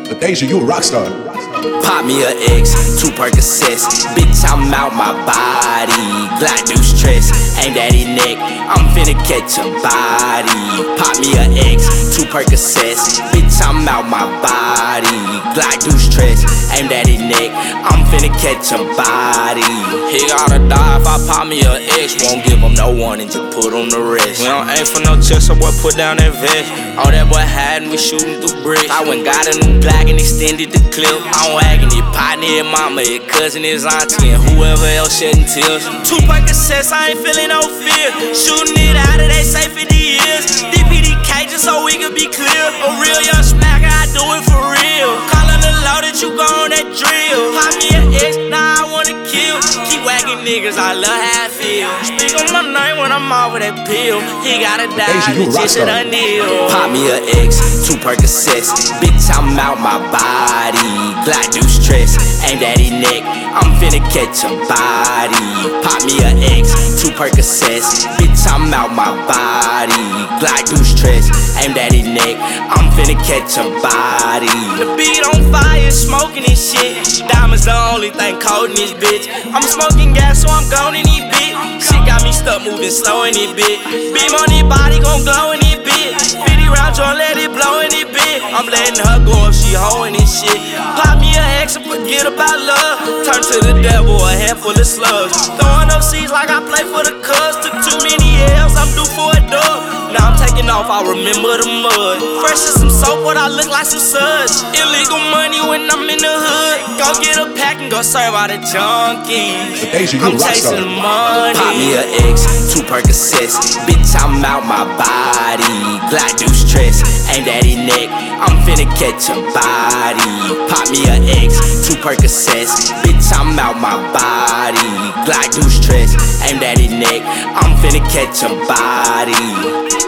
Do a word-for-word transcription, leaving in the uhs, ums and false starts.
Deja, you a rock star. Pop me a X, two Percocets. Bitch, I'm out my body. Glock deuce stress, aimed at his neck. I'm finna catch a body. Pop me a X, two Percocets. Bitch, I'm out my body. Glock deuce stress, aimed at his neck. I'm finna catch a body. He gotta die if I pop me a X. Won't give him no warning, just put on the rest. We don't aim for no chest, so boy put down that vest. All that boy hiding, we shooting through bricks. I went got a new Glock and extended the clip. I'm wagging it, partner, his mama, his cousin, his auntie, and whoever else shedding tears. Two Percocets, I ain't feeling no fear. Shooting it out of they say fifty years. D P D K just so we can be clear. A real young smacker, I do it for real. Calling the law that you go on that drill. Pop me an X, now I wanna kill. Keep wagging niggas, I love how I feel. Speak on my name when I'm off with that pill. He gotta die, the just shit unknew. Pop me a X, two Percocets. Bitch, I'm out my body. Glock deuce stress, aimed at his neck. I'm finna catch a body. Pop me a X, two Percocets. Bitch, I'm out my body. Glock deuce stress, aimed at his neck. I'm finna catch a body. The beat on fire, smoking this shit. Diamonds the only thing cold in this bitch. I'm smoking gas, so I'm gone in this bitch. Shit got me stuck moving slow in this bitch. Beam on this body, gon' glow in this bitch. fifty rounds, don't let it blow in this bitch. I'm letting her go if she hoeing this shit. Pop me a X and forget about love. Turn to the devil, a handful of slugs. Throwing up seeds like I play for the Cubs. Took too many L's, I'm due for a dub. Now I'm taking off, I remember the mud. Fresh as some soap, but I look like some suds. Illegal money when I'm in the hood. Go get a pack and go serve all the junkies. Deja, you I'm a rock chasing star. money. Pop me a X, two Percocets. Bitch, I'm out my body. Glock deuce stress, aimed at his neck. I'm finna catch a body. Pop me a X, two Percocets. Bitch, I'm out my body. Glock deuce stress, aimed at his neck. I'm finna catch a body.